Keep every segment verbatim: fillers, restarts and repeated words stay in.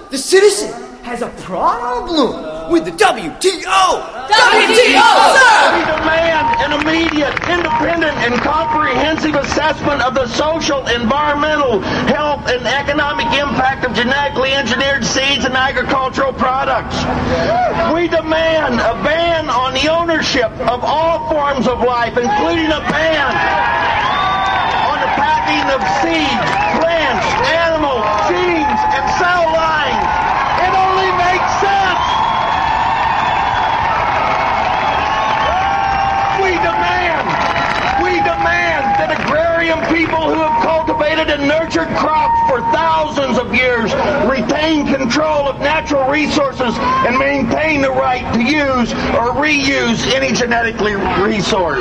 the citizen has a problem with the W T O. W T O, sir! We demand an immediate, independent, and comprehensive assessment of the social, environmental, health, and economic impact of genetically engineered seeds and agricultural products. We demand a ban on the ownership of all forms of life, including a ban on the packing of seeds, plants, animals, genes, and cell lines. It only makes sense. We demand, we demand that agrarian people who have cultivated and nurtured crops for thousands of years retain control of natural resources and maintain the right to use or reuse any genetically resource.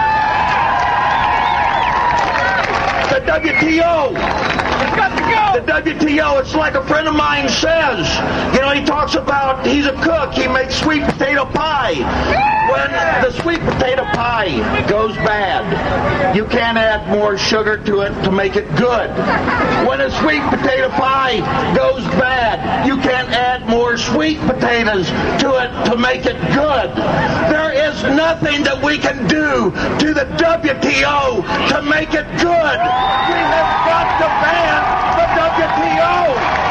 The W T O. It's got to go. The W T O, it's like a friend of mine says. You know, he talks about, he's a cook, he makes sweet potato pie. When the sweet potato pie goes bad, you can't add more sugar to it to make it good. When a sweet potato pie goes bad, you can't add more sweet potatoes to it to make it good. There is nothing that we can do to the W T O to make it good. We have got to ban the W T O.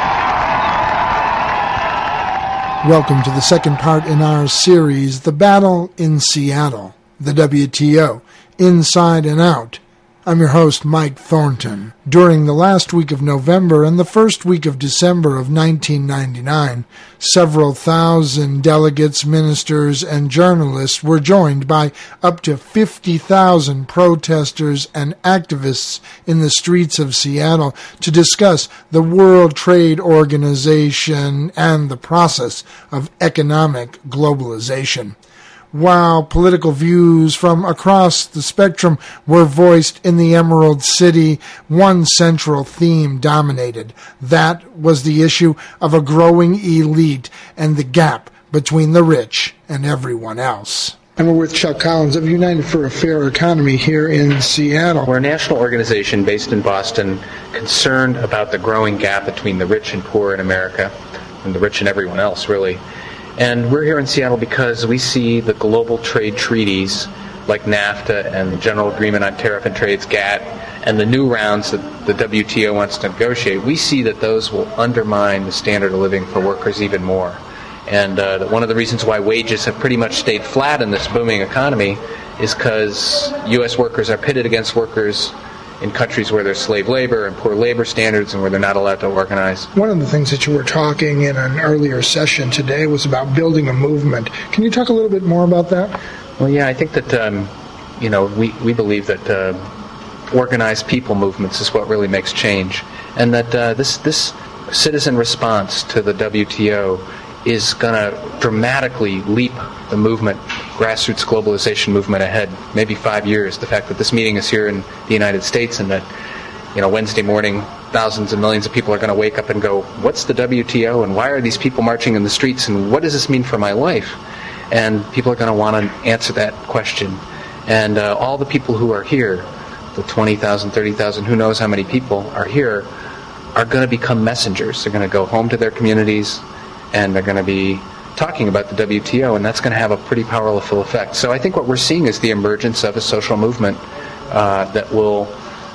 Welcome to the second part in our series, The Battle in Seattle, the W T O, Inside and Out. I'm your host, Mike Thornton. During the last week of November and the first week of December of nineteen ninety-nine, several thousand delegates, ministers, and journalists were joined by up to fifty thousand protesters and activists in the streets of Seattle to discuss the World Trade Organization and the process of economic globalization. While political views from across the spectrum were voiced in the Emerald City, one central theme dominated. That was the issue of a growing elite and the gap between the rich and everyone else. And we're with Chuck Collins of United for a Fair Economy here in Seattle. We're a national organization based in Boston concerned about the growing gap between the rich and poor in America, and the rich and everyone else, really. And we're here in Seattle because we see the global trade treaties like NAFTA and the General Agreement on Tariff and Trades, G A T, and the new rounds that the W T O wants to negotiate. We see that those will undermine the standard of living for workers even more. And uh, that one of the reasons why wages have pretty much stayed flat in this booming economy is because U S workers are pitted against workers in countries where there's slave labor and poor labor standards and where they're not allowed to organize. One of the things that you were talking in an earlier session today was about building a movement. Can you talk a little bit more about that? Well, yeah, I think that, um, you know, we, we believe that uh, organized people movements is what really makes change. And that uh, this, this citizen response to the W T O is going to dramatically leap the movement, grassroots globalization movement ahead, maybe five years. The fact that this meeting is here in the United States and that, you know, Wednesday morning, thousands and millions of people are going to wake up and go, what's the W T O and why are these people marching in the streets and what does this mean for my life? And people are going to want to answer that question. And uh, all the people who are here, the twenty thousand, thirty thousand, who knows how many people are here, are going to become messengers. They're going to go home to their communities and they're going to be talking about the W T O, and that's going to have a pretty powerful effect. So I think what we're seeing is the emergence of a social movement uh, that will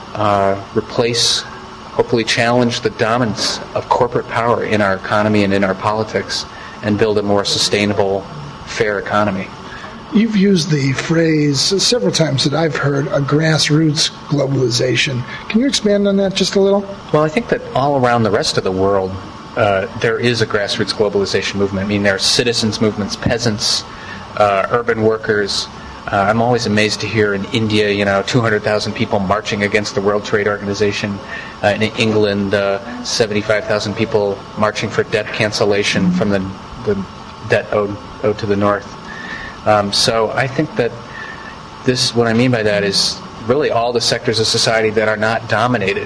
uh, replace, hopefully challenge the dominance of corporate power in our economy and in our politics and build a more sustainable, fair economy. You've used the phrase several times that I've heard, a grassroots globalization. Can you expand on that just a little? Well, I think that all around the rest of the world, Uh, there is a grassroots globalization movement. I mean, there are citizens' movements, peasants, uh, urban workers. Uh, I'm always amazed to hear in India, you know, two hundred thousand people marching against the World Trade Organization. Uh, in England, uh, seventy-five thousand people marching for debt cancellation from the, the debt owed, owed to the North. Um, so I think that this, what I mean by that is really all the sectors of society that are not dominated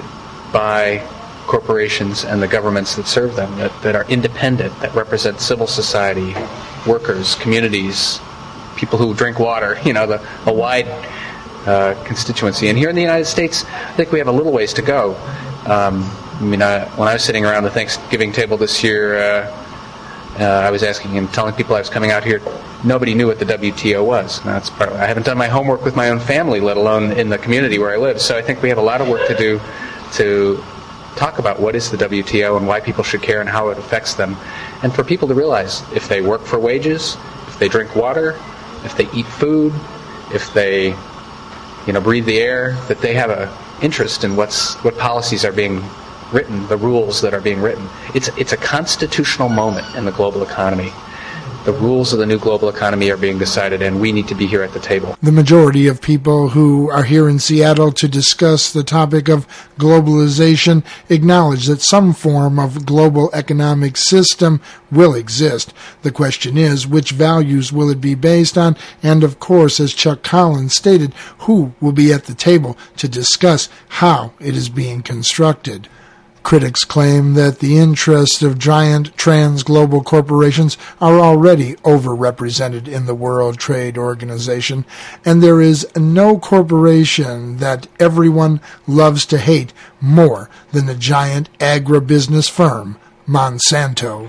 by corporations and the governments that serve them, that, that are independent, that represent civil society, workers, communities, people who drink water, you know, the, a wide uh, constituency. And here in the United States, I think we have a little ways to go. Um, I mean, uh, when I was sitting around the Thanksgiving table this year, uh, uh, I was asking and telling people I was coming out here. Nobody knew what the W T O was. Now, that's part of, I haven't done my homework with my own family, let alone in the community where I live. So I think we have a lot of work to do to talk about what is the W T O and why people should care and how it affects them. And for people to realize if they work for wages, if they drink water, if they eat food, if they, you know, breathe the air, that they have a interest in what's what policies are being written, the rules that are being written. It's it's a constitutional moment in the global economy. The rules of the new global economy are being decided, and we need to be here at the table. The majority of people who are here in Seattle to discuss the topic of globalization acknowledge that some form of global economic system will exist. The question is, which values will it be based on? And of course, as Chuck Collins stated, who will be at the table to discuss how it is being constructed? Critics claim that the interests of giant trans-global corporations are already overrepresented in the World Trade Organization, and there is no corporation that everyone loves to hate more than the giant agribusiness firm, Monsanto.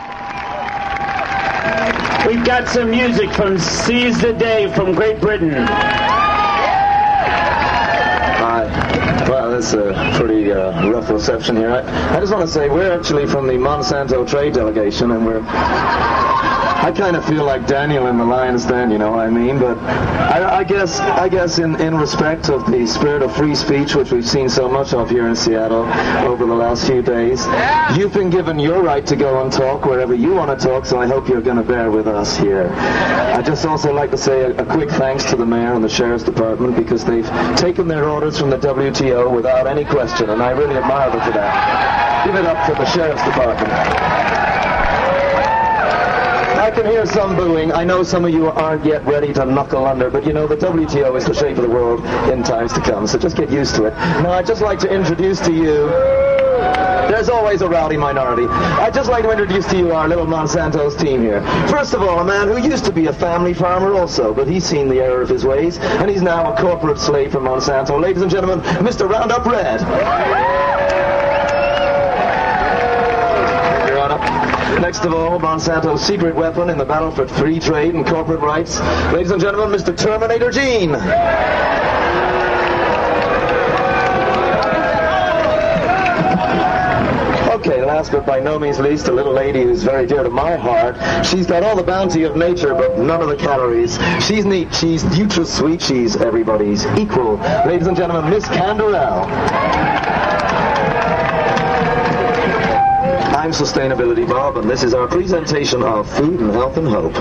We've got some music from Seize the Day from Great Britain. Wow, that's a pretty uh, rough reception here. I, I just want to say we're actually from the Monsanto trade delegation, and we're... I kind of feel like Daniel in the lion's den, you know what I mean? But I, I guess I guess in, in respect of the spirit of free speech, which we've seen so much of here in Seattle over the last few days, you've been given your right to go and talk wherever you want to talk, so I hope you're going to bear with us here. I'd just also like to say a, a quick thanks to the mayor and the sheriff's department, because they've taken their orders from the W T O without any question, and I really admire them for that. Give it up to the sheriff's department. I can hear some booing. I know some of you aren't yet ready to knuckle under, but you know, the W T O is the shape of the world in times to come, so just get used to it. Now, I'd just like to introduce to you... There's always a rowdy minority. I'd just like to introduce to you our little Monsanto's team here. First of all, a man who used to be a family farmer also, but he's seen the error of his ways, and he's now a corporate slave for Monsanto. Ladies and gentlemen, Mister Roundup Red. Your Honor. Next of all, Monsanto's secret weapon in the battle for free trade and corporate rights. Ladies and gentlemen, Mister Terminator Gene. Okay, last but by no means least, a little lady who's very dear to my heart. She's got all the bounty of nature, but none of the calories. She's neat, she's nutra-sweet, she's everybody's equal. Ladies and gentlemen, Miss Canderell. I'm Sustainability Bob, and this is our presentation of Food and Health and Hope.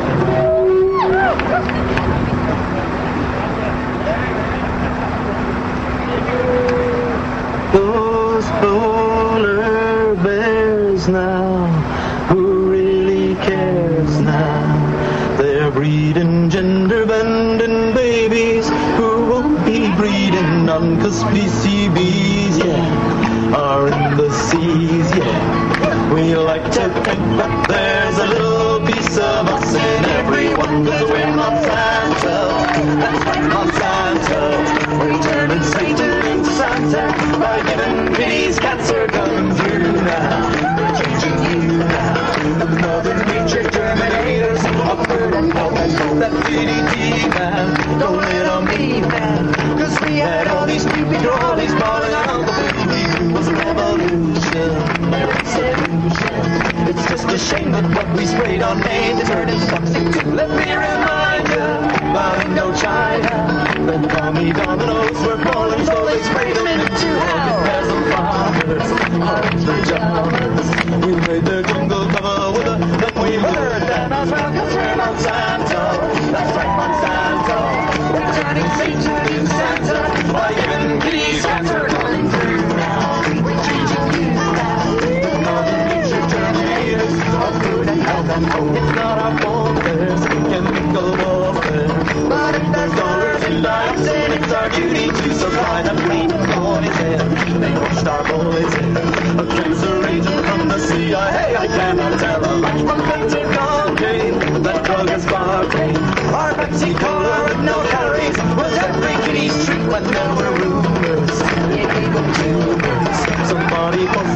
Those polar bears now, who really cares now? They're breeding gender-bending babies who won't be breeding non-cuspy C Bs, yeah, are in the seas, yeah. We like to think that there's a little piece of us in everyone, cause we're Monsanto. That's right, Monsanto. We're turning Satan into Santa by giving babies cancer coming through now. We're changing you now. The Mother Nature Terminators of food and health and hope. That D D T man, don't let on me, man. Cause we had all these stupid crawlies falling out. The thing we do was a revolution. Revolution. It's just a shame that what we sprayed on Maine is turning toxic too. Let me remind you, about Indochina, the Tommy Dominoes were falling, so they sprayed them into hell. There's some farmers, orange pajamas. We made the jungle cover with a, then we heard that as well, cause we're Monsanto. That's right, Monsanto. We're turning Satan into Santa by giving kitties cancer coming through now. We're changing you now. The Mother Nature Terminators of food and health and hope. It's not our fault, there's chemical warfare. But if there's dollars in dioxin, it's our duty to supply the fleet of poison. They pushed our boys in. A cancer agent from the C I A. I cannot tell a much from Pentagon Jane. That drug is sparkling. Our Pepsi Cola with no calories was every kitty's treat when there were rumors. It gave them tumors. Somebody posted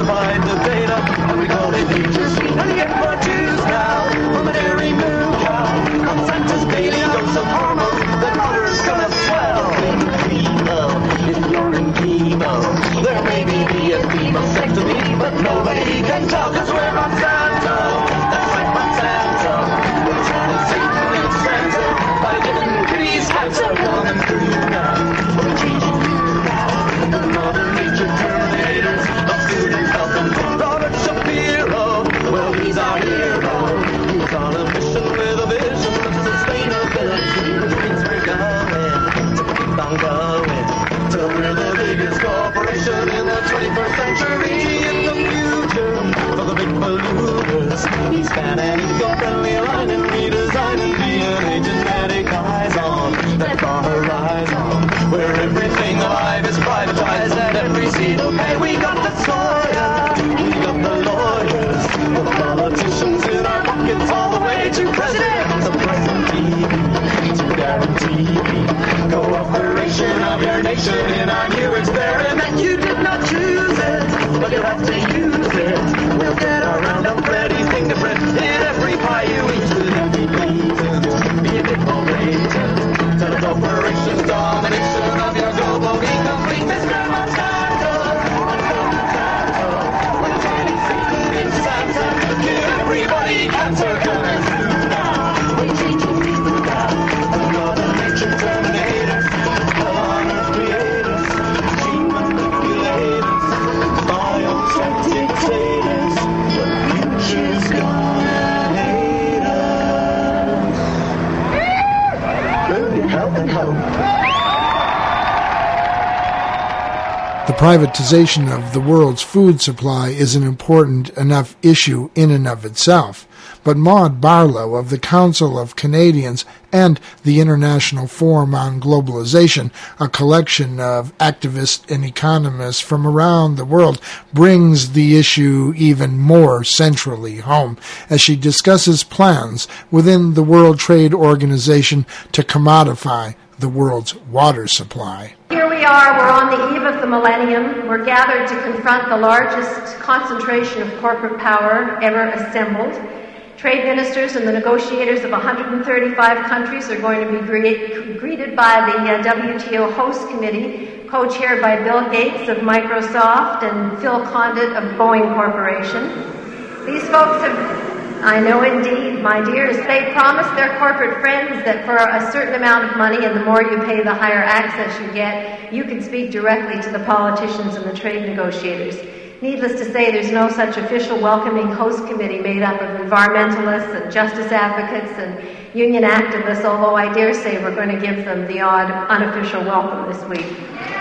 the data, and we call it Nature's Sweet. And you get more juice now from a dairy moo cow. Monsanto's daily dose of hormones, the motor's gonna swell. Chemo, if you're in chemo, there may be a chemosectomy, but nobody can tell, cause we're Monsanto. That's right, Monsanto. We're trying to save the Monsanto by giving kitties cancer. Coming through now, we're changing you now. The Mother Nature Terminators of food and health and Robert Shapiro, well, he's our hero. He's on a mission with a vision of sustainability, which means we're going to keep on going till we're the biggest corporation in the twenty-first century. In the future, for the big polluters, he's fat and eco-friendly, aligning, redesigning D N A genetic eyes on that far horizon, where everything alive is privatized and every seed will pay. We got the soya, we got the lawyers, the politicians in our pockets, all the way to president, the present T V, to guarantee cooperation of your nation in our new experiment. You did not choose it, but you'll have to use it. We'll get our Roundup Ready fingerprint in every pie you eat. With every blatant, be a bit more blatant. Tell the corporation's domination of your global incomplete, Mister Monsanto. Monsanto, we're trying to see in Santa. Give everybody cancer coming through now. We're changing people now. The Mother Nature Terminators, the honors creators, gene manipulators, bioscience dictators. The future's gonna hate us. Good health and hope. The privatization of the world's food supply is an important enough issue in and of itself, but Maud Barlow of the Council of Canadians and the International Forum on Globalization, a collection of activists and economists from around the world, brings the issue even more centrally home as she discusses plans within the World Trade Organization to commodify the world's water supply. Here we are, we're on the eve of the millennium. We're gathered to confront the largest concentration of corporate power ever assembled. Trade ministers and the negotiators of one hundred thirty-five countries are going to be greet, greeted by the uh, W T O host committee, co-chaired by Bill Gates of Microsoft and Phil Condit of Boeing Corporation. These folks have, I know indeed, my dears, they promised their corporate friends that for a certain amount of money, and the more you pay, the higher access you get, you can speak directly to the politicians and the trade negotiators. Needless to say, there's no such official welcoming host committee made up of environmentalists and justice advocates and union activists, although I dare say we're going to give them the odd unofficial welcome this week.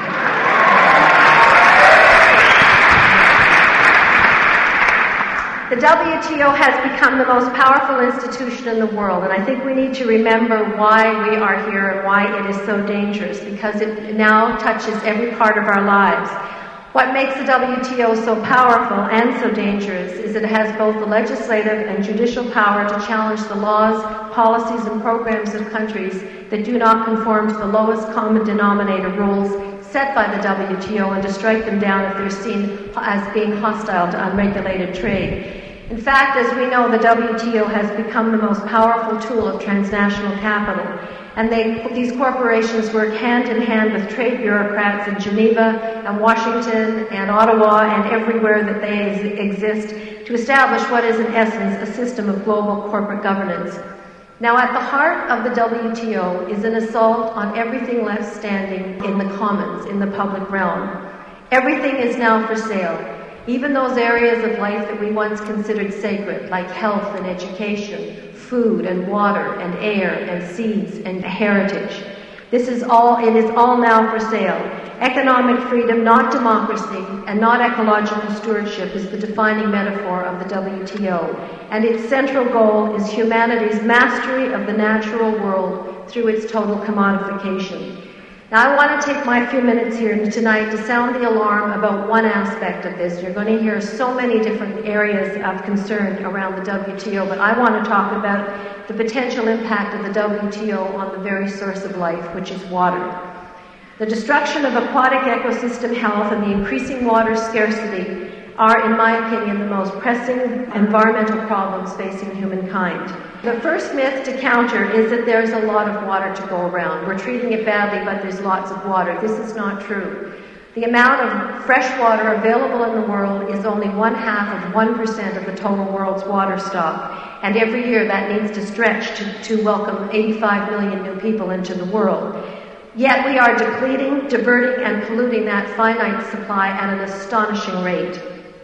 The W T O has become the most powerful institution in the world, and I think we need to remember why we are here and why it is so dangerous, because it now touches every part of our lives. What makes the W T O so powerful and so dangerous is that it has both the legislative and judicial power to challenge the laws, policies, and programs of countries that do not conform to the lowest common denominator rules set by the W T O and to strike them down if they're seen as being hostile to unregulated trade. In fact, as we know, the W T O has become the most powerful tool of transnational capital, and they, these corporations work hand in hand with trade bureaucrats in Geneva and Washington and Ottawa and everywhere that they exist to establish what is in essence a system of global corporate governance. Now, at the heart of the W T O is an assault on everything left standing in the commons, in the public realm. Everything is now for sale. Even those areas of life that we once considered sacred, like health and education, food and water and air and seeds and heritage. This is all, it is all now for sale. Economic freedom, not democracy, and not ecological stewardship is the defining metaphor of the W T O. And its central goal is humanity's mastery of the natural world through its total commodification. Now, I want to take my few minutes here tonight to sound the alarm about one aspect of this. You're going to hear so many different areas of concern around the W T O, but I want to talk about the potential impact of the W T O on the very source of life, which is water. The destruction of aquatic ecosystem health and the increasing water scarcity are, in my opinion, the most pressing environmental problems facing humankind. The first myth to counter is that there's a lot of water to go around. We're treating it badly, but there's lots of water. This is not true. The amount of fresh water available in the world is only one half of one percent of the total world's water stock. And every year that needs to stretch to, to welcome eighty-five million new people into the world. Yet we are depleting, diverting, and polluting that finite supply at an astonishing rate.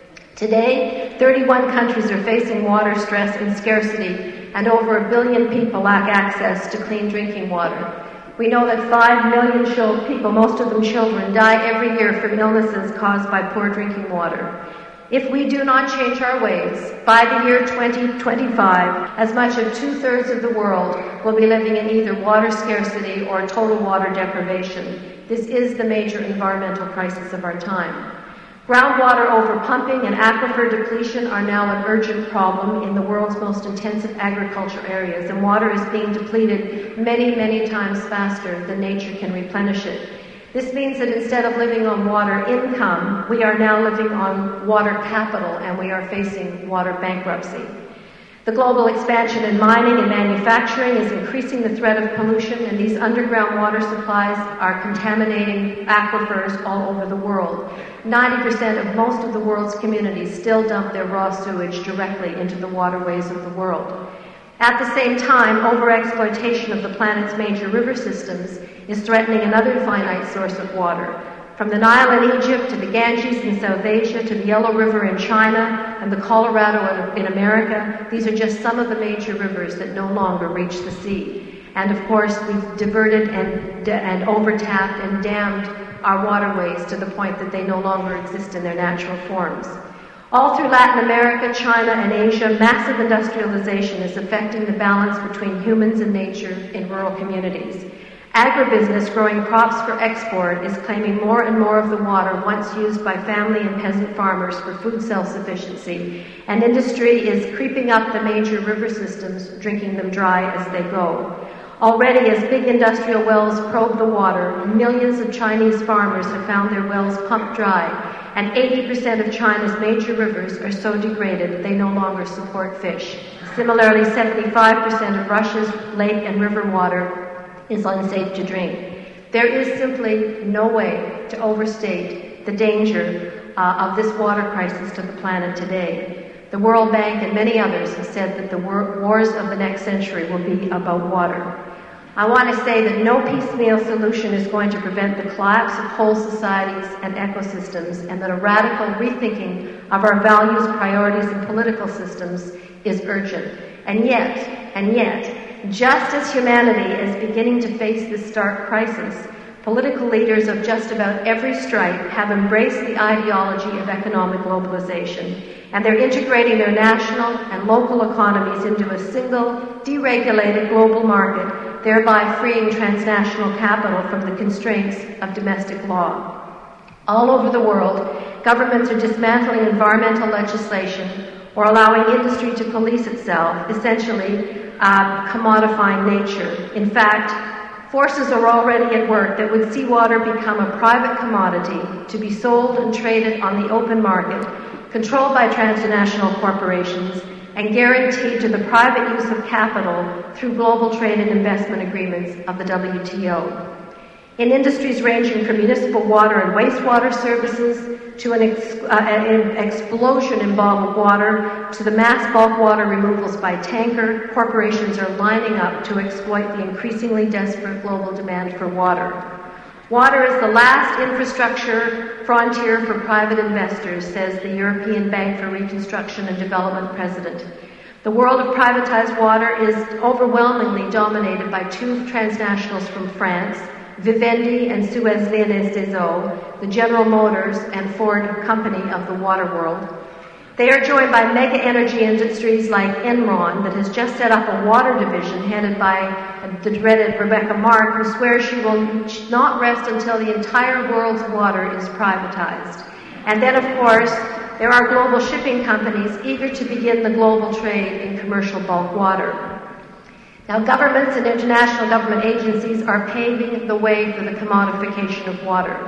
Today, thirty-one countries are facing water stress and scarcity, and over a billion people lack access to clean drinking water. We know that five million people, most of them children, die every year from illnesses caused by poor drinking water. If we do not change our ways, by the year twenty twenty-five, as much as two-thirds of the world will be living in either water scarcity or total water deprivation. This is the major environmental crisis of our time. Groundwater overpumping and aquifer depletion are now an urgent problem in the world's most intensive agriculture areas, and water is being depleted many, many times faster than nature can replenish it. This means that instead of living on water income, we are now living on water capital, and we are facing water bankruptcy. The global expansion in mining and manufacturing is increasing the threat of pollution, and these underground water supplies are contaminating aquifers all over the world. ninety percent of most of the world's communities still dump their raw sewage directly into the waterways of the world. At the same time, overexploitation of the planet's major river systems is threatening another finite source of water. From the Nile in Egypt to the Ganges in South Asia to the Yellow River in China and the Colorado in America, these are just some of the major rivers that no longer reach the sea. And of course, we've diverted and, and overtapped and dammed our waterways to the point that they no longer exist in their natural forms. All through Latin America, China, and Asia, massive industrialization is affecting the balance between humans and nature in rural communities. Agribusiness, growing crops for export, is claiming more and more of the water once used by family and peasant farmers for food self-sufficiency, and industry is creeping up the major river systems, drinking them dry as they go. Already, as big industrial wells probe the water, millions of Chinese farmers have found their wells pumped dry, and eighty percent of China's major rivers are so degraded they no longer support fish. Similarly, seventy-five percent of Russia's lake and river water is unsafe to drink. There is simply no way to overstate the danger uh, of this water crisis to the planet today. The World Bank and many others have said that the war- wars of the next century will be about water. I want to say that no piecemeal solution is going to prevent the collapse of whole societies and ecosystems, and that a radical rethinking of our values, priorities, and political systems is urgent. And yet, and yet, just as humanity is beginning to face this stark crisis, political leaders of just about every stripe have embraced the ideology of economic globalization, and they're integrating their national and local economies into a single, deregulated global market, thereby freeing transnational capital from the constraints of domestic law. All over the world, governments are dismantling environmental legislation or allowing industry to police itself, essentially uh, commodifying nature. In fact, forces are already at work that would see water become a private commodity to be sold and traded on the open market, controlled by transnational corporations, and guaranteed to the private use of capital through global trade and investment agreements of the W T O. In industries ranging from municipal water and wastewater services to an, ex- uh, an explosion in bottled water to the mass bulk water removals by tanker, corporations are lining up to exploit the increasingly desperate global demand for water. Water is the last infrastructure frontier for private investors, says the European Bank for Reconstruction and Development president. The world of privatized water is overwhelmingly dominated by two transnationals from France, Vivendi and Suez Lyonnaise des Eaux, the General Motors and Ford company of the water world. They are joined by mega energy industries like Enron, that has just set up a water division headed by the dreaded Rebecca Mark, who swears she will not rest until the entire world's water is privatized. And then, of course, there are global shipping companies eager to begin the global trade in commercial bulk water. Now, governments and international government agencies are paving the way for the commodification of water.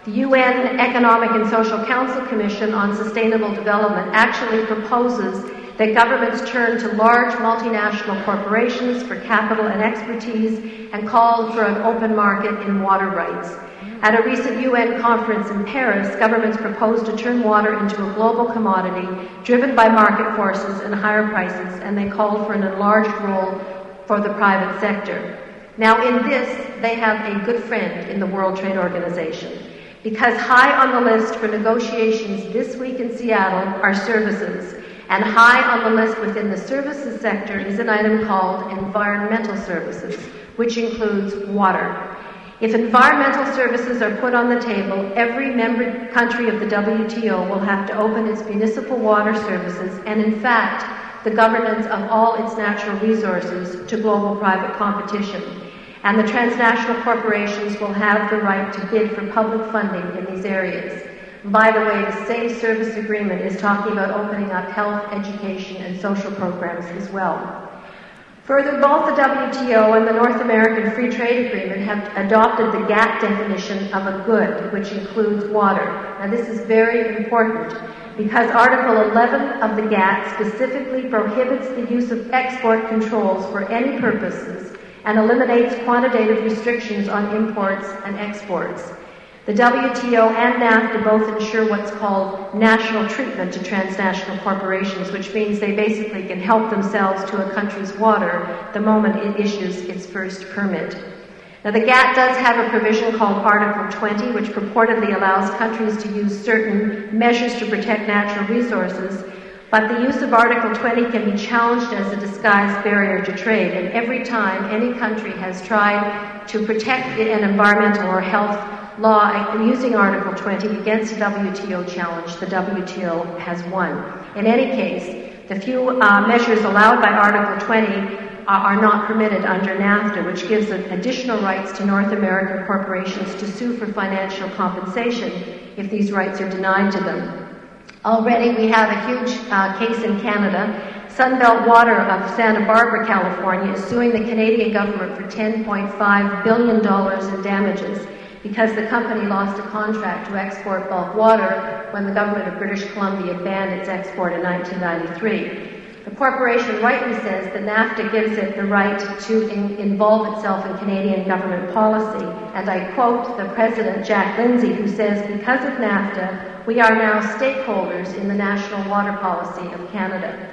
The U N Economic and Social Council Commission on Sustainable Development actually proposes that governments turn to large multinational corporations for capital and expertise and called for an open market in water rights. At a recent U N conference in Paris, governments proposed to turn water into a global commodity driven by market forces and higher prices, and they called for an enlarged role for the private sector. Now, in this, they have a good friend in the World Trade Organization, because high on the list for negotiations this week in Seattle are services, and high on the list within the services sector is an item called environmental services, which includes water. If environmental services are put on the table, every member country of the W T O will have to open its municipal water services and, in fact, the governance of all its natural resources to global private competition. And the transnational corporations will have the right to bid for public funding in these areas. By the way, the Save Service Agreement is talking about opening up health, education, and social programs as well. Further, both the W T O and the North American Free Trade Agreement have adopted the G A T T definition of a good, which includes water. Now, this is very important because Article eleven of the G A T T specifically prohibits the use of export controls for any purposes and eliminates quantitative restrictions on imports and exports. The W T O and NAFTA both ensure what's called national treatment to transnational corporations, which means they basically can help themselves to a country's water the moment it issues its first permit. Now, the G A T T does have a provision called Article twenty, which purportedly allows countries to use certain measures to protect natural resources, but the use of Article twenty can be challenged as a disguised barrier to trade, and every time any country has tried to protect an environmental or health law using Article twenty against a W T O challenge, the W T O has won. In any case, the few uh, measures allowed by Article twenty are, are not permitted under NAFTA, which gives additional rights to North American corporations to sue for financial compensation if these rights are denied to them. Already we have a huge uh, case in Canada. Sunbelt Water of Santa Barbara, California is suing the Canadian government for ten point five billion dollars in damages because the company lost a contract to export bulk water when the government of British Columbia banned its export in nineteen ninety-three. The corporation rightly says that NAFTA gives it the right to in- involve itself in Canadian government policy, and I quote the president, Jack Lindsay, who says, "Because of NAFTA, we are now stakeholders in the national water policy of Canada."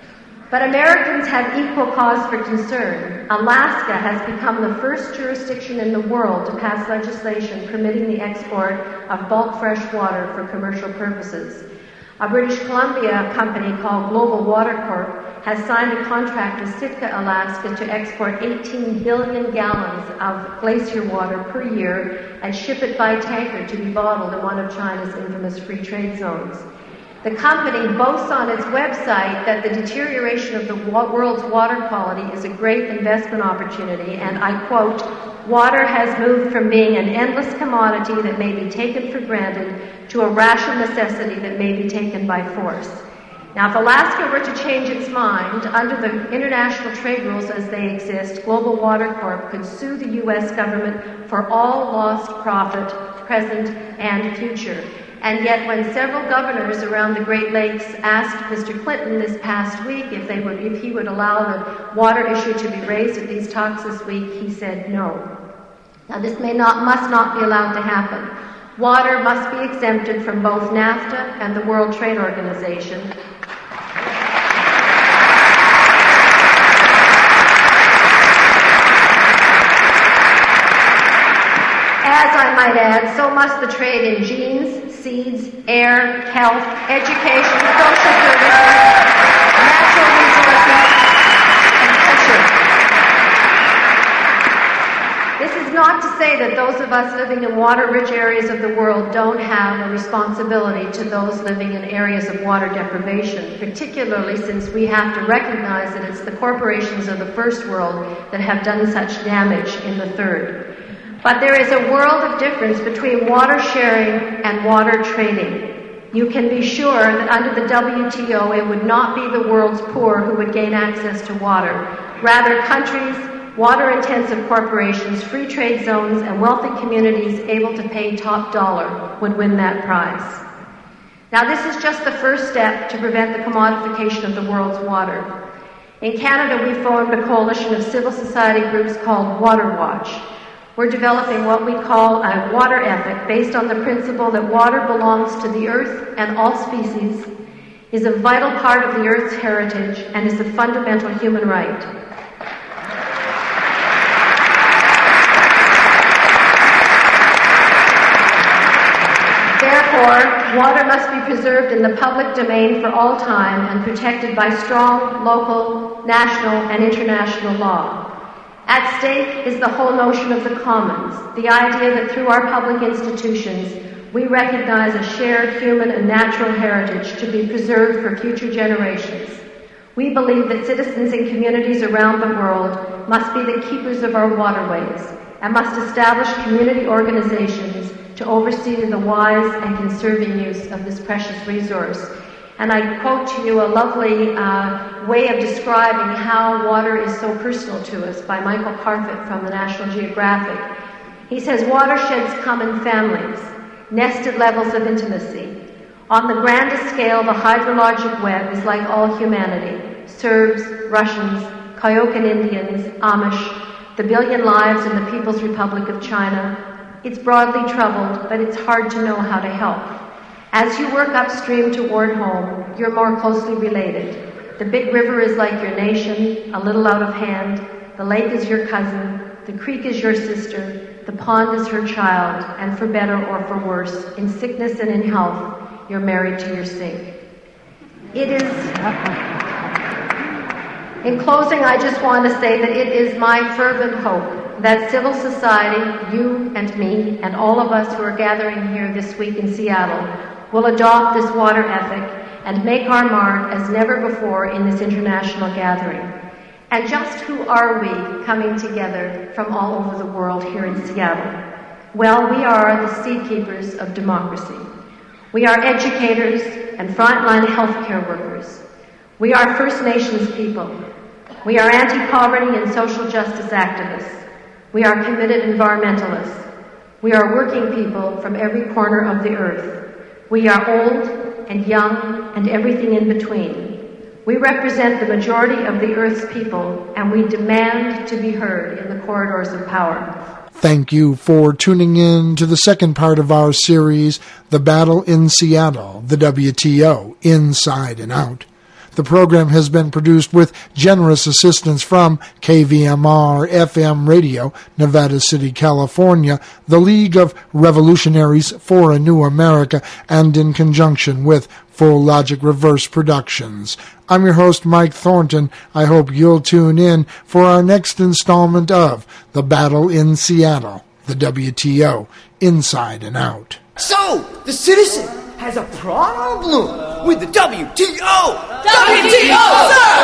But Americans have equal cause for concern. Alaska has become the first jurisdiction in the world to pass legislation permitting the export of bulk fresh water for commercial purposes. A British Columbia company called Global Water Corp has signed a contract with Sitka, Alaska to export eighteen billion gallons of glacier water per year and ship it by tanker to be bottled in one of China's infamous free trade zones. The company boasts on its website that the deterioration of the world's water quality is a great investment opportunity, and I quote, "Water has moved from being an endless commodity that may be taken for granted to a rational necessity that may be taken by force." Now, if Alaska were to change its mind, under the international trade rules as they exist, Global Water Corp could sue the U S government for all lost profit, present and future. And yet, when several governors around the Great Lakes asked Mister Clinton this past week if they would, if he would allow the water issue to be raised at these talks this week, he said no. Now, this may not, must not be allowed to happen. Water must be exempted from both NAFTA and the World Trade Organization. As I might add, so must the trade in genes, seeds, air, health, education, social services, natural resources, and culture. This is not to say that those of us living in water-rich areas of the world don't have a responsibility to those living in areas of water deprivation, particularly since we have to recognize that it's the corporations of the first world that have done such damage in the third. But there is a world of difference between water sharing and water trading. You can be sure that under the W T O, it would not be the world's poor who would gain access to water. Rather, countries water-intensive corporations, free trade zones, and wealthy communities able to pay top dollar would win that prize. Now, this is just the first step to prevent the commodification of the world's water. In Canada, we formed a coalition of civil society groups called Water Watch. We're developing what we call a water ethic based on the principle that water belongs to the earth and all species, is a vital part of the earth's heritage, and is a fundamental human right. Therefore, water must be preserved in the public domain for all time and protected by strong local, national, and international law. At stake is the whole notion of the commons, the idea that through our public institutions, we recognize a shared human and natural heritage to be preserved for future generations. We believe that citizens in communities around the world must be the keepers of our waterways and must establish community organizations to oversee the wise and conserving use of this precious resource. And I quote to you a lovely uh, way of describing how water is so personal to us by Michael Parfit from the National Geographic. He says, watersheds come in families, nested levels of intimacy. On the grandest scale, the hydrologic web is like all humanity. Serbs, Russians, Kyokan Indians, Amish, the billion lives in the People's Republic of China. It's broadly troubled, but it's hard to know how to help. As you work upstream toward home, you're more closely related. The big river is like your nation, a little out of hand. The lake is your cousin. The creek is your sister. The pond is her child. And for better or for worse, in sickness and in health, you're married to your sink. It is... In closing, I just want to say that it is my fervent hope that civil society, you and me, and all of us who are gathering here this week in Seattle, will adopt this water ethic and make our mark as never before in this international gathering. And just who are we coming together from all over the world here in Seattle? Well, we are the seed keepers of democracy. We are educators and frontline healthcare workers. We are First Nations people. We are anti-poverty and social justice activists. We are committed environmentalists. We are working people from every corner of the earth. We are old and young and everything in between. We represent the majority of the Earth's people, and we demand to be heard in the corridors of power. Thank you for tuning in to the second part of our series, The Battle in Seattle, the W T O, Inside and Out. The program has been produced with generous assistance from K V M R F M Radio, Nevada City, California, the League of Revolutionaries for a New America, and in conjunction with Full Logic Reverse Productions. I'm your host, Mike Thornton. I hope you'll tune in for our next installment of The Battle in Seattle, the W T O, Inside and Out. So, the citizen has a problem with the W T O! W T O,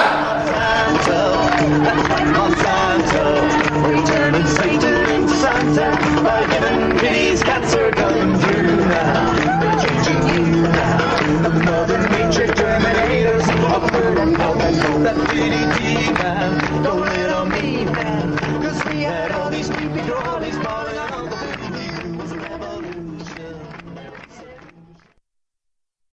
Monsanto, we're turning Satan into Santa by giving these cats are coming through now. They're changing you now. The Mother Nature terminators of the world, that D D T man. Don't let 'em eat now.